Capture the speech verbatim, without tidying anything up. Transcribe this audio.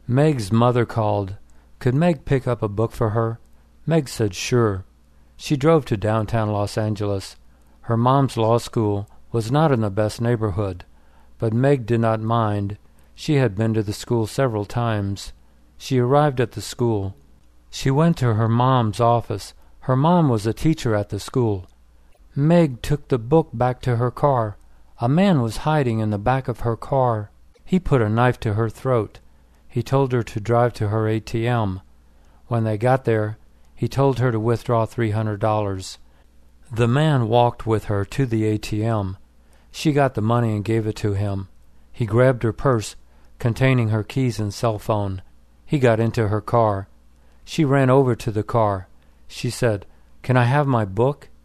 Meg's mother called. Could Meg pick up a book for her? Meg said sure. She drove to downtown Los Angeles. Her mom's law school was not in the best neighborhood, but Meg did not mind. She had been to the school several times. She arrived at the school. She went to her mom's office. Her mom was a teacher at the school. Meg took the book back to her car. A man was hiding in the back of her car. He put a knife to her throat. He told her to drive to her A T M. When they got there, he told her to withdraw three hundred dollars. The man walked with her to the A T M. She got the money and gave it to him. He grabbed her purse, containing her keys and cell phone. He got into her car. She ran over to the car. She said, "Can I have my book?"